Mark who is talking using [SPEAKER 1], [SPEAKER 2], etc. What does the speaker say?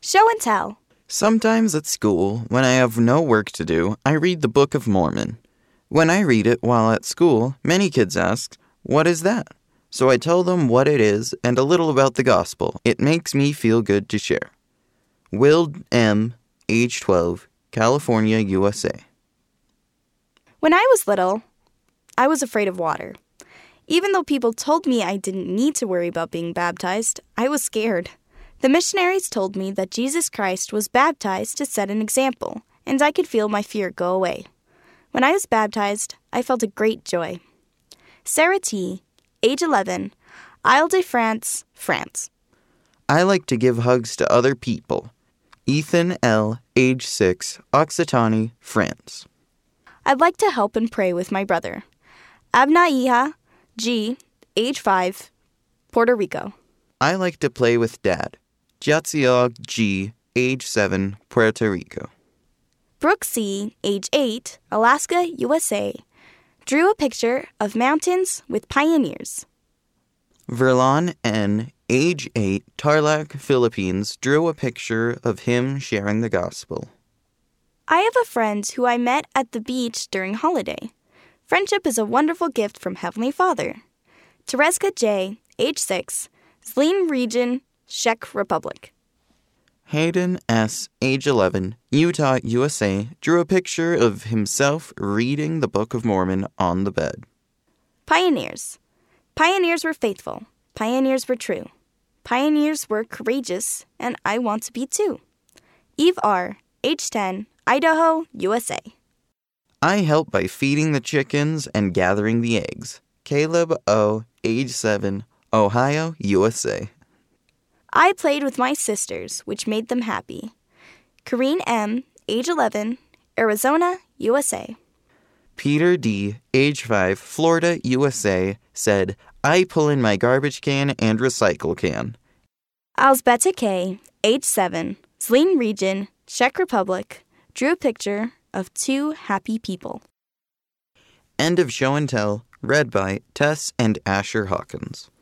[SPEAKER 1] Show and tell.
[SPEAKER 2] Sometimes at school, when I have no work to do, I read the Book of Mormon. When I read it while at school, many kids ask, "What is that?" So I tell them what it is and a little about the gospel. It makes me feel good to share. Will M., age 12, California, USA.
[SPEAKER 1] When I was little, I was afraid of water. Even though people told me I didn't need to worry about being baptized, I was scared. The missionaries told me that Jesus Christ was baptized to set an example, and I could feel my fear go away. When I was baptized, I felt a great joy. Sarah T., age 11, Ile-de-France, France.
[SPEAKER 2] I like to give hugs to other people. Ethan L., age 6, Occitanie, France.
[SPEAKER 1] I'd like to help and pray with my brother. Abnaiha G., age 5, Puerto Rico.
[SPEAKER 2] I like to play with Dad. Jatziog G., age 7, Puerto Rico.
[SPEAKER 1] Brooke C., age 8, Alaska, USA, drew a picture of mountains with pioneers.
[SPEAKER 2] Verlon N., age 8, Tarlac, Philippines, drew a picture of him sharing the gospel.
[SPEAKER 1] I have a friend who I met at the beach during holiday. Friendship is a wonderful gift from Heavenly Father. Tereska J., age 6, Zlín region, Czech Republic.
[SPEAKER 2] Hayden S., age 11, Utah, USA, drew a picture of himself reading the Book of Mormon on the bed.
[SPEAKER 1] Pioneers. Pioneers were faithful. Pioneers were true. Pioneers were courageous, and I want to be too. Eve R., age 10, Idaho, USA.
[SPEAKER 2] I help by feeding the chickens and gathering the eggs. Caleb O., age 7, Ohio, USA.
[SPEAKER 1] I played with my sisters, which made them happy. Kareen M., age 11, Arizona, USA.
[SPEAKER 2] Peter D., age 5, Florida, USA, said, "I pull in my garbage can and recycle can."
[SPEAKER 1] Alzbeta K., age 7, Zlín region, Czech Republic, drew a picture of 2 happy people.
[SPEAKER 2] End of show and tell, read by Tess and Asher Hawkins.